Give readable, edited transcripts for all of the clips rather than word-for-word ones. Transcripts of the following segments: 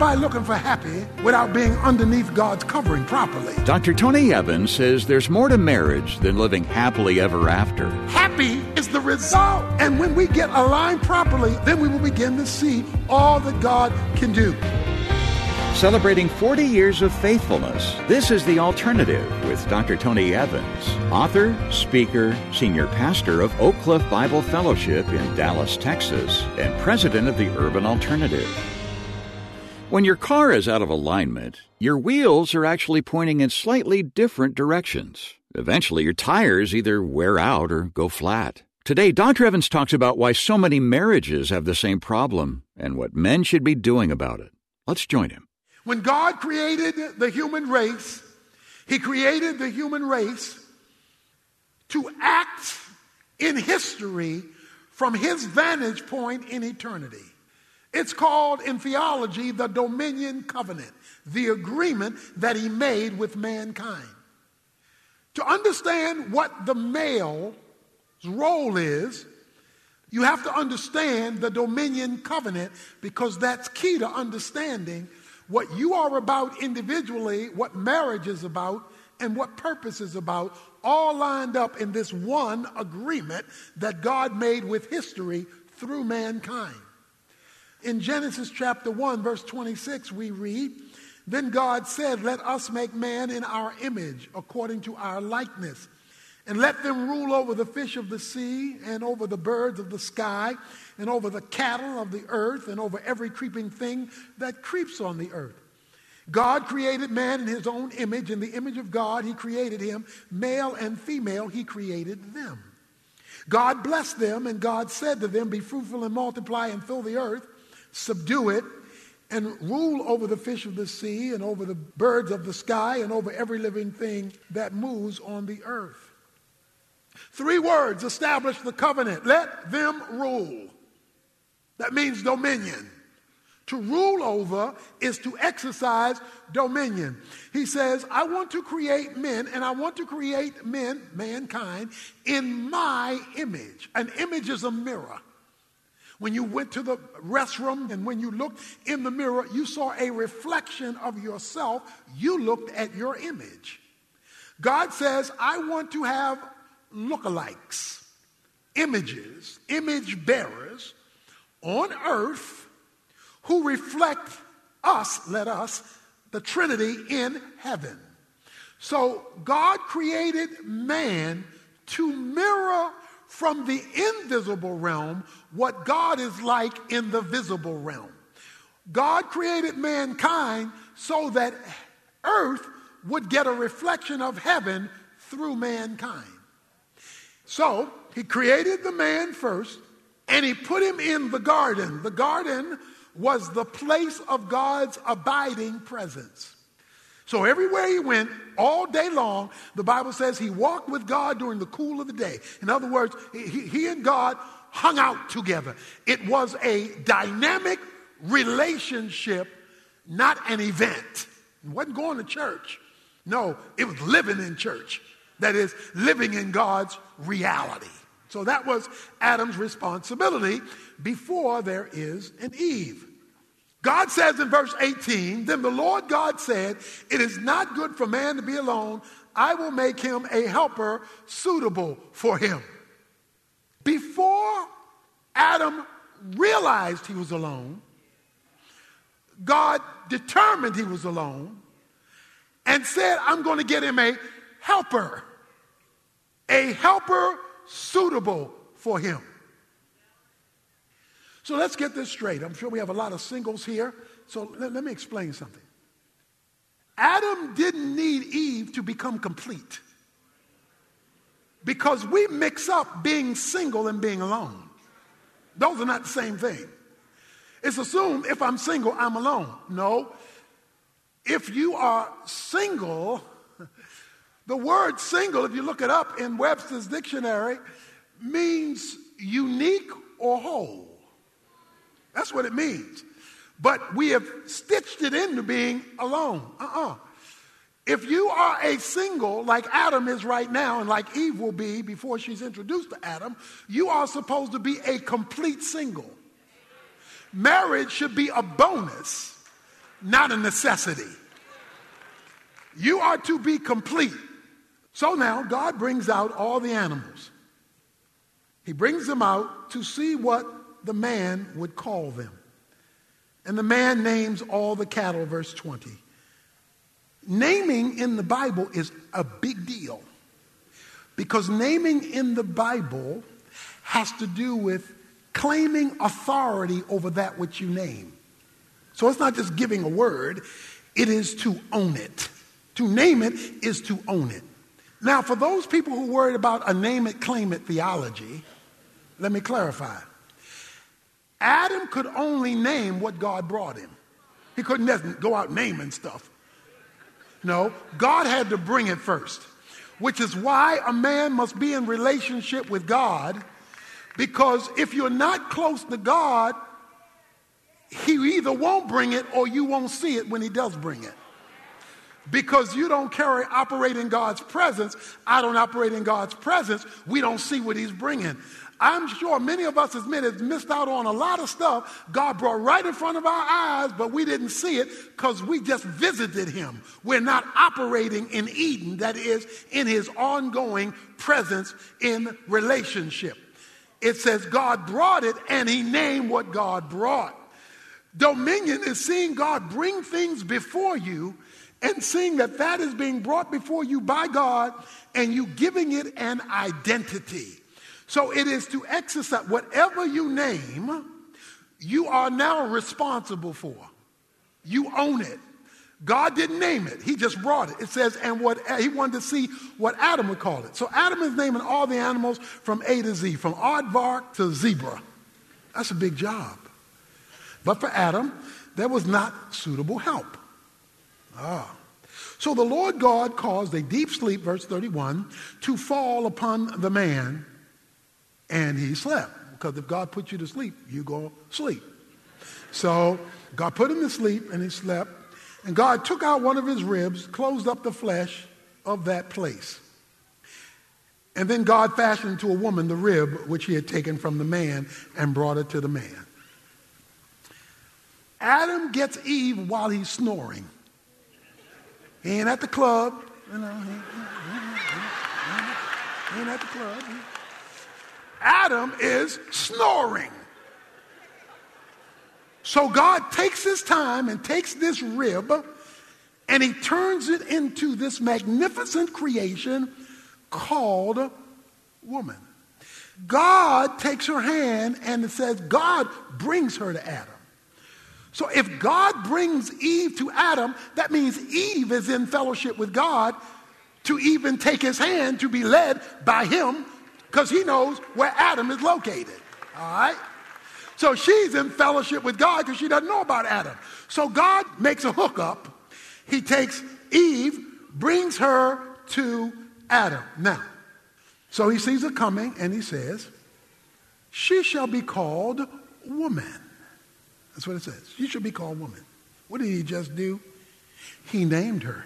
everybody looking for happy without being underneath God's covering properly. Dr. Tony Evans says there's more to marriage than living happily ever after. Happy is the result. And when we get aligned properly, then we will begin to see all that God can do. Celebrating 40 years of faithfulness, this is The Alternative with Dr. Tony Evans, author, speaker, senior pastor of Oak Cliff Bible Fellowship in Dallas, Texas, and president of the Urban Alternative. When your car is out of alignment, your wheels are actually pointing in slightly different directions. Eventually, your tires either wear out or go flat. Today, Dr. Evans talks about why so many marriages have the same problem and what men should be doing about it. Let's join him. When God created the human race, He created the human race to act in history from His vantage point in eternity. It's called in theology the dominion covenant, the agreement that He made with mankind. To understand what the male's role is, you have to understand the dominion covenant, because that's key to understanding what you are about individually, what marriage is about, and what purpose is about, all lined up in this one agreement that God made with history through mankind. In Genesis chapter 1, verse 26, we read, "Then God said, let us make man in our image, according to our likeness, and let them rule over the fish of the sea, and over the birds of the sky, and over the cattle of the earth, and over every creeping thing that creeps on the earth." God created man in His own image. In the image of God, He created him. Male and female, He created them. God blessed them, and God said to them, "Be fruitful and multiply and fill the earth, subdue it, and rule over the fish of the sea, and over the birds of the sky, and over every living thing that moves on the earth." 3 words establish the covenant. Let them rule. That means dominion. To rule over is to exercise dominion. He says, I want to create men, and I want to create men, mankind, in my image. An image is a mirror. When you went to the restroom and when you looked in the mirror, you saw a reflection of yourself. You looked at your image. God says, I want to have lookalikes, images, image bearers on earth who reflect us, the Trinity in heaven. So God created man to mirror from the invisible realm what God is like in the visible realm. God created mankind so that earth would get a reflection of heaven through mankind. So He created the man first, and He put him in the garden. The garden was the place of God's abiding presence. So everywhere He went, all day long, the Bible says He walked with God during the cool of the day. In other words, he and God hung out together. It was a dynamic relationship, not an event. It wasn't going to church. No, it was living in church. That is, living in God's reality. So that was Adam's responsibility before there is an Eve. God says in verse 18, "Then the Lord God said, it is not good for man to be alone. I will make him a helper suitable for him." Before Adam realized he was alone, God determined he was alone and said, I'm going to get him a helper suitable for him. So let's get this straight. I'm sure we have a lot of singles here. So let me explain something. Adam didn't need Eve to become complete, because we mix up being single and being alone. Those are not the same thing. It's assumed if I'm single, I'm alone. No. If you are single, the word single, if you look it up in Webster's dictionary, means unique or whole. That's what it means. But we have stitched it into being alone. If you are a single, like Adam is right now, and like Eve will be before she's introduced to Adam, you are supposed to be a complete single. Marriage should be a bonus, not a necessity. You are to be complete. So now God brings out all the animals. He brings them out to see what the man would call them. And the man names all the cattle, verse 20. Naming in the Bible is a big deal, because naming in the Bible has to do with claiming authority over that which you name. So it's not just giving a word, it is to own it. To name it is to own it. Now, for those people who worried about a name it, claim it theology, let me clarify. Adam could only name what God brought him. He couldn't just go out naming stuff. No, God had to bring it first, which is why a man must be in relationship with God, because if you're not close to God, he either won't bring it or you won't see it when he does bring it. Because you don't operate in God's presence, I don't operate in God's presence, we don't see what he's bringing. I'm sure many of us as men have missed out on a lot of stuff God brought right in front of our eyes, but we didn't see it because we just visited him. We're not operating in Eden, that is, in his ongoing presence in relationship. It says God brought it and he named what God brought. Dominion is seeing God bring things before you and seeing that that is being brought before you by God and you giving it an identity. So it is to exercise whatever you name, you are now responsible for. You own it. God didn't name it. He just brought it. It says, and what he wanted to see what Adam would call it. So Adam is naming all the animals from A to Z, from aardvark to zebra. That's a big job. But for Adam, there was not suitable help. So the Lord God caused a deep sleep, verse 31, to fall upon the man, and he slept. Because if God put you to sleep, you go sleep. So God put him to sleep, and he slept. And God took out one of his ribs, closed up the flesh of that place. And then God fashioned to a woman the rib which he had taken from the man and brought it to the man. Adam gets Eve while he's snoring. He ain't at the club. You know, he ain't at the club. Adam is snoring. So God takes his time and takes this rib and he turns it into this magnificent creation called woman. God takes her hand and it says God brings her to Adam. So if God brings Eve to Adam, that means Eve is in fellowship with God to even take his hand to be led by him because he knows where Adam is located. All right? So she's in fellowship with God because she doesn't know about Adam. So God makes a hookup. He takes Eve, brings her to Adam. Now, so he sees her coming and he says, she shall be called woman. That's what it says. She shall be called woman. What did he just do? He named her.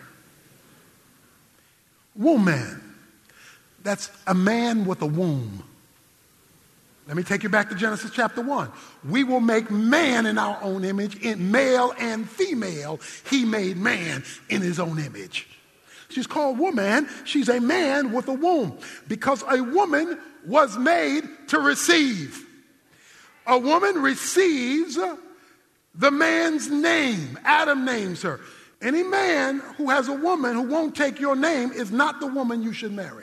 Woman. That's a man with a womb. Let me take you back to Genesis chapter 1. We will make man in our own image, in male and female. He made man in his own image. She's called woman. She's a man with a womb because a woman was made to receive. A woman receives the man's name. Adam names her. Any man who has a woman who won't take your name is not the woman you should marry.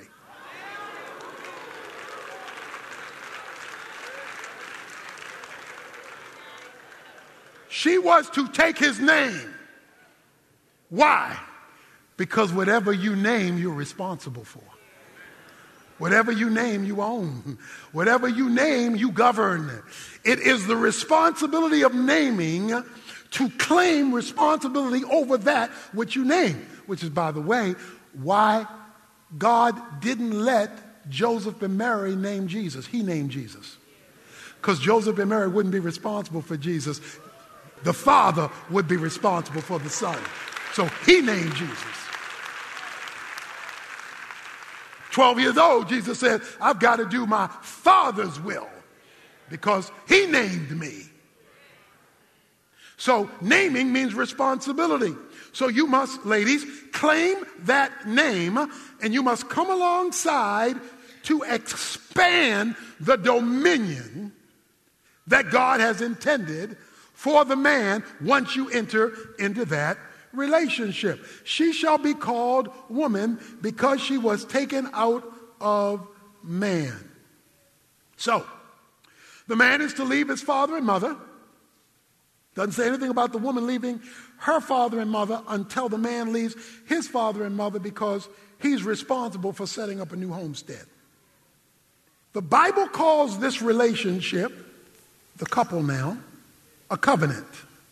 She was to take his name. Why? Because whatever you name, you're responsible for. Whatever you name, you own. Whatever you name, you govern. It is the responsibility of naming to claim responsibility over that which you name, which is, by the way, why God didn't let Joseph and Mary name Jesus. He named Jesus. Because Joseph and Mary wouldn't be responsible for Jesus. The Father would be responsible for the Son. So he named Jesus. 12 years old, Jesus said, I've got to do my Father's will because he named me. So naming means responsibility. So you must, ladies, claim that name, and you must come alongside to expand the dominion that God has intended for the man once you enter into that relationship. She shall be called woman because she was taken out of man. So, the man is to leave his father and mother. Doesn't say anything about the woman leaving her father and mother until the man leaves his father and mother, because he's responsible for setting up a new homestead. The Bible calls this relationship, the couple now, a covenant.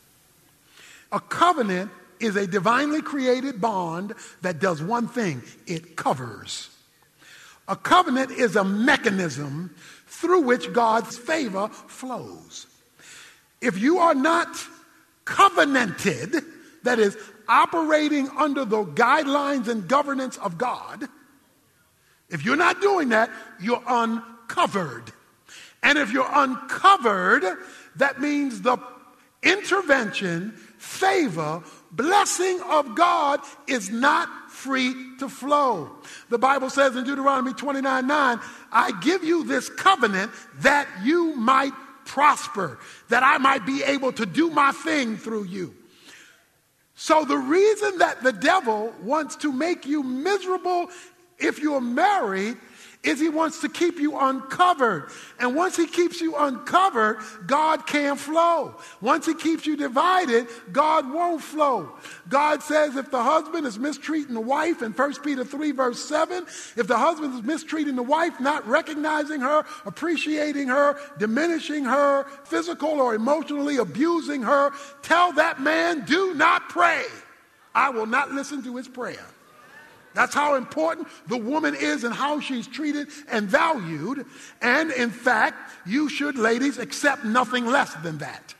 A covenant is a divinely created bond that does one thing: it covers. A covenant is a mechanism through which God's favor flows. If you are not covenanted, that is, operating under the guidelines and governance of God, if you're not doing that, you're uncovered. And if you're uncovered, that means the intervention, favor, blessing of God is not free to flow. The Bible says in Deuteronomy 29:9, I give you this covenant that you might prosper, that I might be able to do my thing through you. So the reason that the devil wants to make you miserable if you're married is he wants to keep you uncovered. And once he keeps you uncovered, God can't flow. Once he keeps you divided, God won't flow. God says if the husband is mistreating the wife in 1 Peter 3 verse 7, if the husband is mistreating the wife, not recognizing her, appreciating her, diminishing her, physical or emotionally abusing her, tell that man, do not pray. I will not listen to his prayer. That's how important the woman is and how she's treated and valued. And in fact, you should, ladies, accept nothing less than that,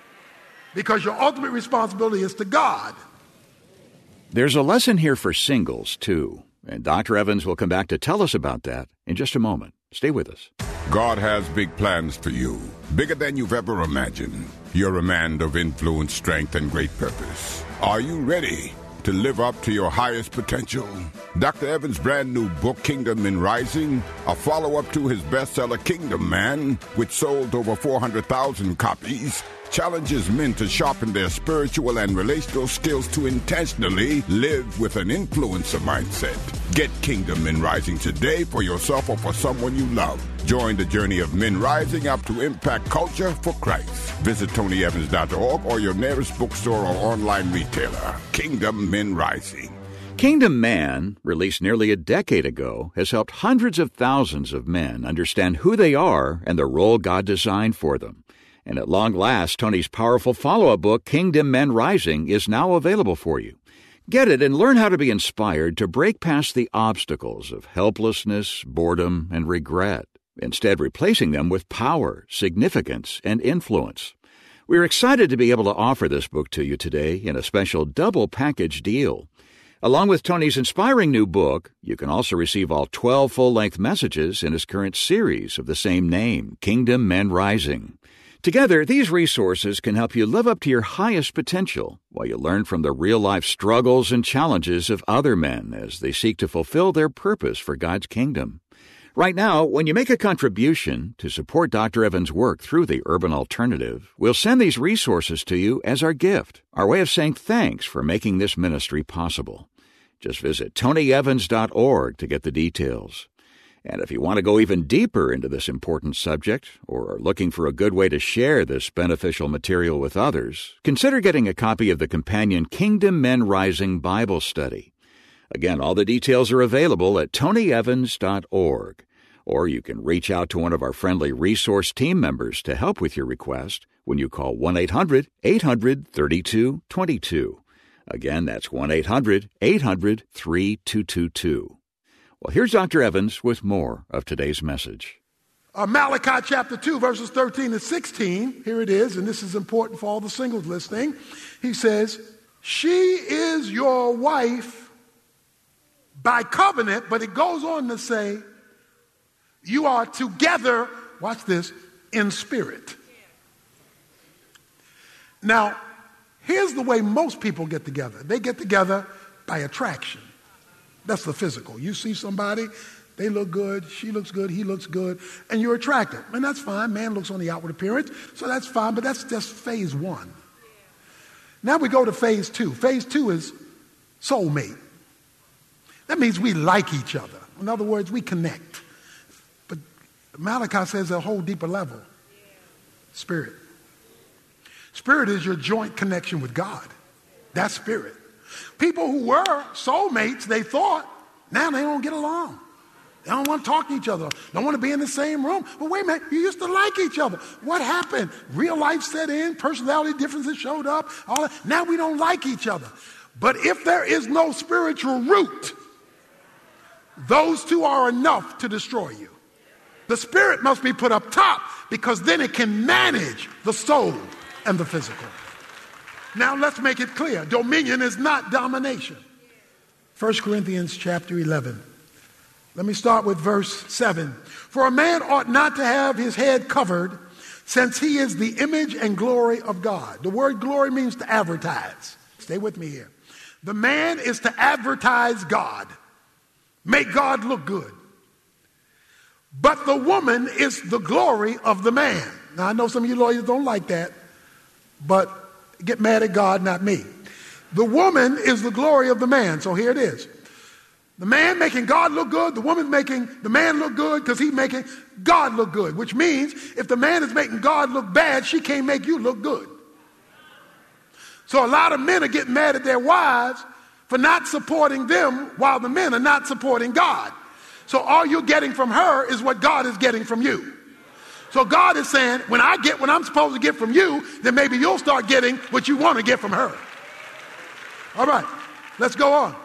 because your ultimate responsibility is to God. There's a lesson here for singles, too. And Dr. Evans will come back to tell us about that in just a moment. Stay with us. God has big plans for you, bigger than you've ever imagined. You're a man of influence, strength, and great purpose. Are you ready to live up to your highest potential? Dr. Evans' brand new book, Kingdom Men Rising, a follow-up to his bestseller, Kingdom Man, which sold over 400,000 copies, challenges men to sharpen their spiritual and relational skills to intentionally live with an influencer mindset. Get Kingdom Men Rising today for yourself or for someone you love. Join the journey of men rising up to impact culture for Christ. Visit TonyEvans.org or your nearest bookstore or online retailer. Kingdom Men Rising. Kingdom Man, released nearly a decade ago, has helped hundreds of thousands of men understand who they are and the role God designed for them. And at long last, Tony's powerful follow-up book, Kingdom Men Rising, is now available for you. Get it and learn how to be inspired to break past the obstacles of helplessness, boredom, and regret, instead replacing them with power, significance, and influence. We're excited to be able to offer this book to you today in a special double package deal. Along with Tony's inspiring new book, you can also receive all 12 full-length messages in his current series of the same name, Kingdom Men Rising. Together, these resources can help you live up to your highest potential while you learn from the real-life struggles and challenges of other men as they seek to fulfill their purpose for God's kingdom. Right now, when you make a contribution to support Dr. Evans' work through the Urban Alternative, we'll send these resources to you as our gift, our way of saying thanks for making this ministry possible. Just visit TonyEvans.org to get the details. And if you want to go even deeper into this important subject, or are looking for a good way to share this beneficial material with others, consider getting a copy of the companion Kingdom Men Rising Bible Study. Again, all the details are available at TonyEvans.org, or you can reach out to one of our friendly resource team members to help with your request when you call 1-800-800-3222. Again, that's 1-800-800-3222. Well, here's Dr. Evans with more of today's message. Malachi chapter 2, verses 13 and 16. Here it is, and this is important for all the singles listening. He says, she is your wife by covenant, but it goes on to say, you are together, watch this, in spirit. Now, Here's the way most people get together. They get together by attraction. That's the physical. You see somebody, they look good, she looks good, he looks good, and you're attracted. And that's fine. Man looks on the outward appearance, so that's fine, but that's just phase one. Now we go to phase two. Phase two is soulmate. That means we like each other. In other words, we connect. But Malachi says a whole deeper level. Spirit. Spirit is your joint connection with God. That's spirit. People who were soulmates, they thought, now they don't get along. They don't want to talk to each other. Don't want to be in the same room. But wait a minute, you used to like each other. What happened? Real life set in, personality differences showed up. All that. Now we don't like each other. But if there is no spiritual root, those two are enough to destroy you. The spirit must be put up top because then it can manage the soul and the physical. Now let's make it clear. Dominion is not domination. 1 Corinthians chapter 11. Let me start with verse 7. For a man ought not to have his head covered, since he is the image and glory of God. The word glory means to advertise. Stay with me here. The man is to advertise God. Make God look good. But the woman is the glory of the man. Now I know some of you lawyers don't like that, but get mad at God, not me. The woman is the glory of the man. So here it is. The man making God look good, the woman making the man look good because he's making God look good, which means if the man is making God look bad, she can't make you look good. So a lot of men are getting mad at their wives for not supporting them while the men are not supporting God. So all you're getting from her is what God is getting from you. So God is saying, when I get what I'm supposed to get from you, then maybe you'll start getting what you want to get from her. All right, let's go on.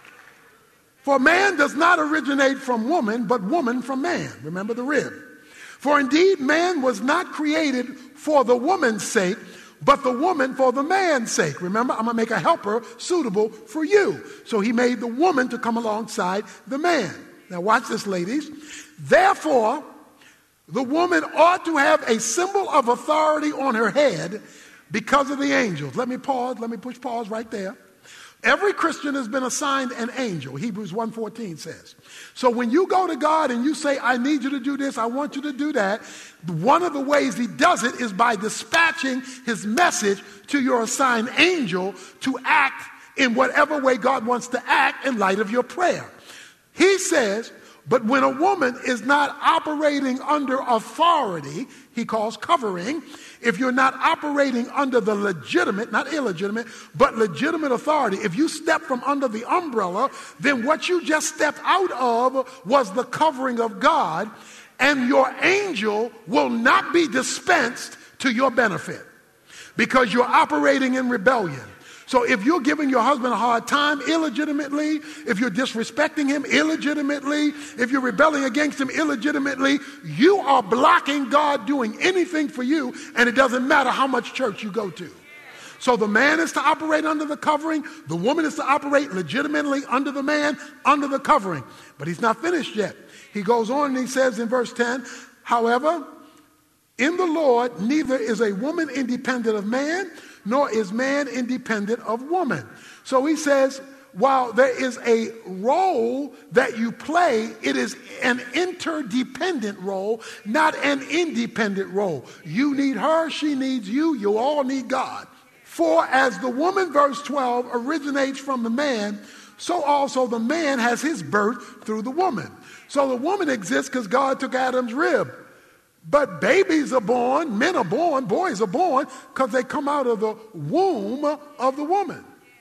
For man does not originate from woman, but woman from man. Remember the rib. For indeed, man was not created for the woman's sake, but the woman for the man's sake. Remember, I'm going to make a helper suitable for you. So he made the woman to come alongside the man. Now watch this, ladies. Therefore, the woman ought to have a symbol of authority on her head because of the angels. Let me push pause right there. Every Christian has been assigned an angel, Hebrews 1:14 says. So when you go to God and you say, I need you to do this, I want you to do that, one of the ways he does it is by dispatching his message to your assigned angel to act in whatever way God wants to act in light of your prayer. He says, but when a woman is not operating under authority, he calls covering, if you're not operating under the legitimate, not illegitimate, but legitimate authority, if you step from under the umbrella, then what you just stepped out of was the covering of God, and your angel will not be dispensed to your benefit because you're operating in rebellion. So if you're giving your husband a hard time illegitimately, if you're disrespecting him illegitimately, if you're rebelling against him illegitimately, you are blocking God doing anything for you, and it doesn't matter how much church you go to. So the man is to operate under the covering. The woman is to operate legitimately under the man, under the covering. But he's not finished yet. He goes on and he says in verse 10, however, in the Lord, neither is a woman independent of man, nor is man independent of woman. So he says, while there is a role that you play, it is an interdependent role, not an independent role. You need her, she needs you, you all need God. For as the woman, verse 12, originates from the man, so also the man has his birth through the woman. So the woman exists because God took Adam's rib. But babies are born, men are born, boys are born because they come out of the womb of the woman.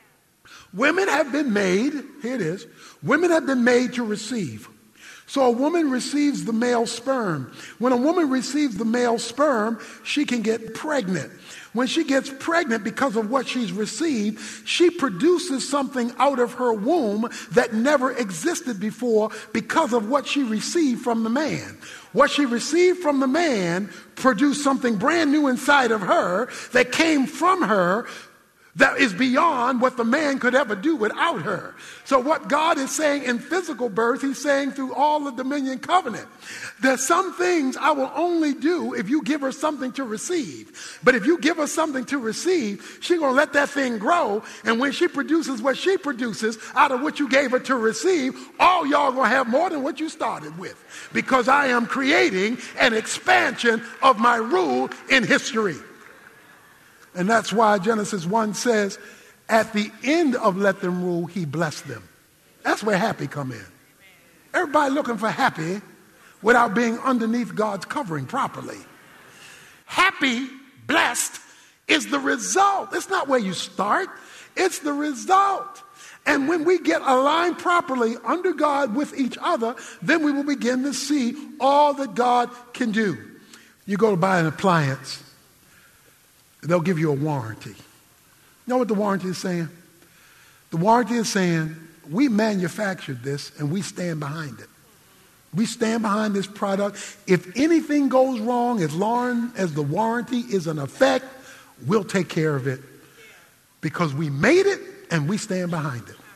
Women have been made, here it is, women have been made to receive. So a woman receives the male sperm. When a woman receives the male sperm, she can get pregnant. When she gets pregnant because of what she's received, she produces something out of her womb that never existed before because of what she received from the man. What she received from the man produced something brand new inside of her that came from her that is beyond what the man could ever do without her. So what God is saying in physical birth, he's saying through all the dominion covenant. There's some things I will only do if you give her something to receive. But if you give her something to receive, she's going to let that thing grow. And when she produces what she produces out of what you gave her to receive, all y'all going to have more than what you started with. Because I am creating an expansion of my rule in history. And that's why Genesis 1 says, at the end of let them rule, he blessed them. That's where happy come in. Everybody looking for happy without being underneath God's covering properly. Happy, blessed, is the result. It's not where you start. It's the result. And when we get aligned properly under God with each other, then we will begin to see all that God can do. You go to buy an appliance, they'll give you a warranty. You know what the warranty is saying? The warranty is saying, we manufactured this and we stand behind it. We stand behind this product. If anything goes wrong, as long as the warranty is in effect, we'll take care of it. Because we made it and we stand behind it.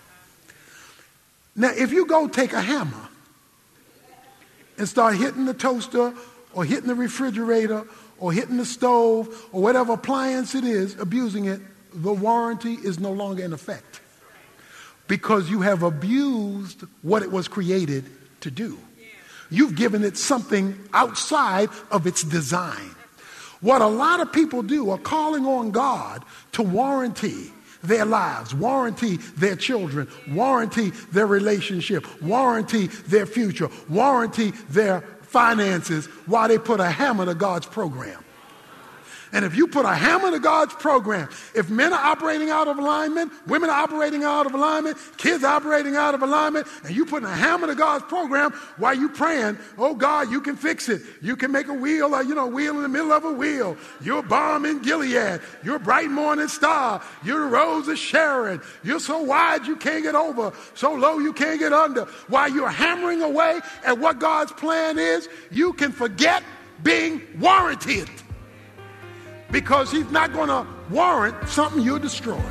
Now, if you go take a hammer and start hitting the toaster or hitting the refrigerator or hitting the stove or whatever appliance it is, abusing it, the warranty is no longer in effect. Because you have abused what it was created to do. You've given it something outside of its design. What a lot of people do are calling on God to warranty their lives, warranty their children, warranty their relationship, warranty their future, warranty their finances while they put a hammer to God's program. And if you put a hammer to God's program, if men are operating out of alignment, women are operating out of alignment, kids are operating out of alignment, and you putting a hammer to God's program while you praying, oh God, you can fix it. You can make a wheel, wheel in the middle of a wheel. You're a balm in Gilead. You're a bright morning star. You're the rose of Sharon. You're so wide you can't get over, so low you can't get under. While you're hammering away at what God's plan is, you can forget being warranted. Because he's not going to warrant something you're destroying.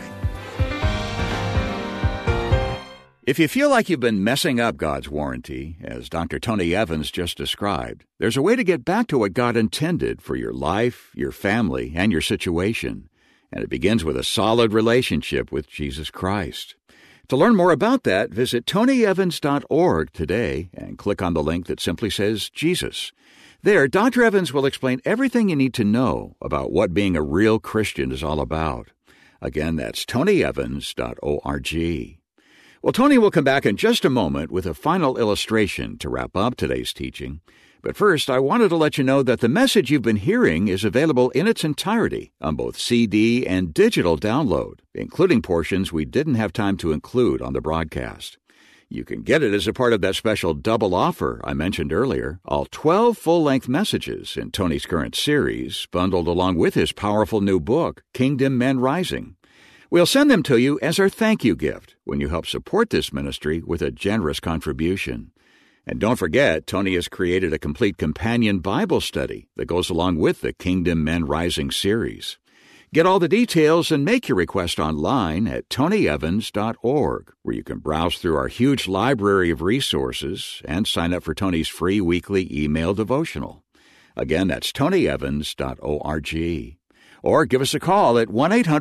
If you feel like you've been messing up God's warranty, as Dr. Tony Evans just described, there's a way to get back to what God intended for your life, your family, and your situation. And it begins with a solid relationship with Jesus Christ. To learn more about that, visit tonyevans.org today and click on the link that simply says Jesus. There, Dr. Evans will explain everything you need to know about what being a real Christian is all about. Again, that's tonyevans.org. Well, Tony will come back in just a moment with a final illustration to wrap up today's teaching. But first, I wanted to let you know that the message you've been hearing is available in its entirety on both CD and digital download, including portions we didn't have time to include on the broadcast. You can get it as a part of that special double offer I mentioned earlier, all 12 full-length messages in Tony's current series, bundled along with his powerful new book, Kingdom Men Rising. We'll send them to you as our thank you gift when you help support this ministry with a generous contribution. And don't forget, Tony has created a complete companion Bible study that goes along with the Kingdom Men Rising series. Get all the details and make your request online at tonyevans.org, where you can browse through our huge library of resources and sign up for Tony's free weekly email devotional. Again, that's tonyevans.org. Or give us a call at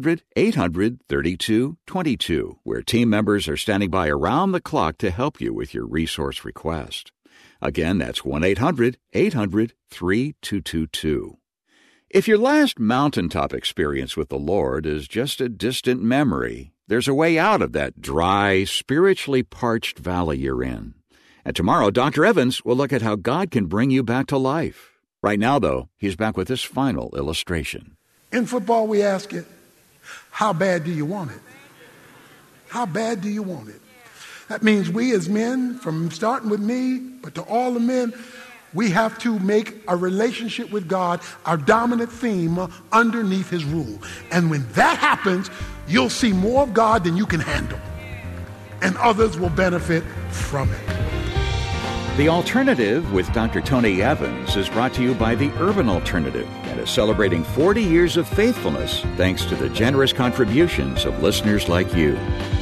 1-800-800-3222, where team members are standing by around the clock to help you with your resource request. Again, that's 1-800-800-3222. If your last mountaintop experience with the Lord is just a distant memory, there's a way out of that dry, spiritually parched valley you're in. And tomorrow, Dr. Evans will look at how God can bring you back to life. Right now, though, he's back with this final illustration. In football, we ask it, how bad do you want it? How bad do you want it? That means we as men, from starting with me, but to all the men, we have to make a relationship with God our dominant theme underneath his rule. And when that happens, you'll see more of God than you can handle. And others will benefit from it. The Alternative with Dr. Tony Evans is brought to you by the Urban Alternative and is celebrating 40 years of faithfulness thanks to the generous contributions of listeners like you.